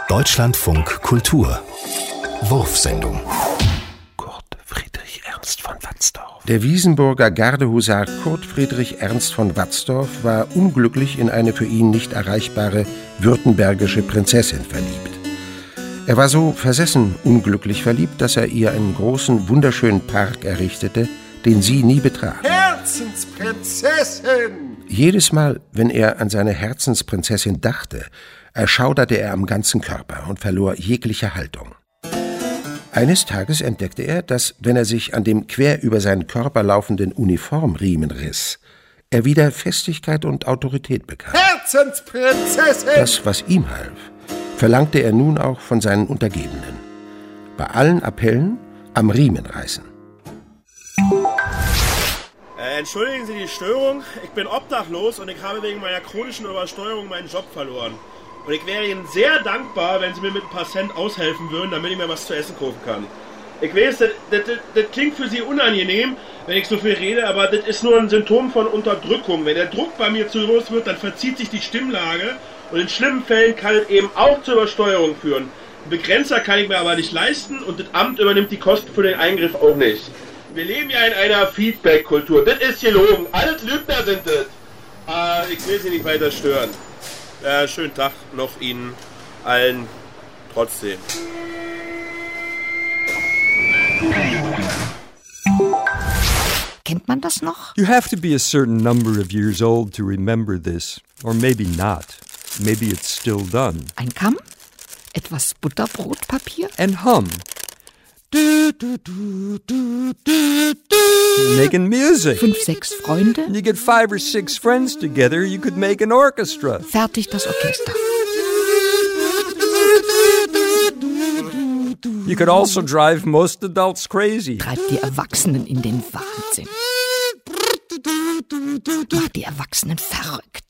Deutschlandfunk Kultur Wurfsendung. Kurt Friedrich Ernst von Watzdorf. Der Wiesenburger Gardehusar Kurt Friedrich Ernst von Watzdorf war unglücklich in eine für ihn nicht erreichbare württembergische Prinzessin verliebt. Er war so versessen unglücklich verliebt, dass er ihr einen großen, wunderschönen Park errichtete, den sie nie betrat. Herzensprinzessin! Jedes Mal, wenn er an seine Herzensprinzessin dachte, erschauderte er am ganzen Körper und verlor jegliche Haltung. Eines Tages entdeckte er, dass, wenn er sich an dem quer über seinen Körper laufenden Uniformriemen riss, er wieder Festigkeit und Autorität bekam. Herzensprinzessin! Das, was ihm half, verlangte er nun auch von seinen Untergebenen. Bei allen Appellen am Riemen reißen. Entschuldigen Sie die Störung, ich bin obdachlos und ich habe wegen meiner chronischen Übersteuerung meinen Job verloren. Und ich wäre Ihnen sehr dankbar, wenn Sie mir mit ein paar Cent aushelfen würden, damit ich mir was zu essen kaufen kann. Ich weiß, das klingt für Sie unangenehm, wenn ich so viel rede, aber das ist nur ein Symptom von Unterdrückung. Wenn der Druck bei mir zu groß wird, dann verzieht sich die Stimmlage und in schlimmen Fällen kann es eben auch zur Übersteuerung führen. Einen Begrenzer kann ich mir aber nicht leisten und das Amt übernimmt die Kosten für den Eingriff auch nicht. Wir leben ja in einer Feedback-Kultur. Das ist gelogen. Alles Lügner sind das. Ich will Sie nicht weiter stören. Schönen Tag noch Ihnen allen trotzdem. Kennt man das noch? You have to be a certain number of years old to remember this. Or maybe not. Maybe it's still done. Ein Kamm? Etwas Butterbrotpapier? And hum. Making music. 5, 6 Freunde? You get 5 or 6 friends together, you could make an orchestra. Fertig das Orchester. You could also drive most adults crazy. Treibt die Erwachsenen in den Wahnsinn. Macht die Erwachsenen verrückt.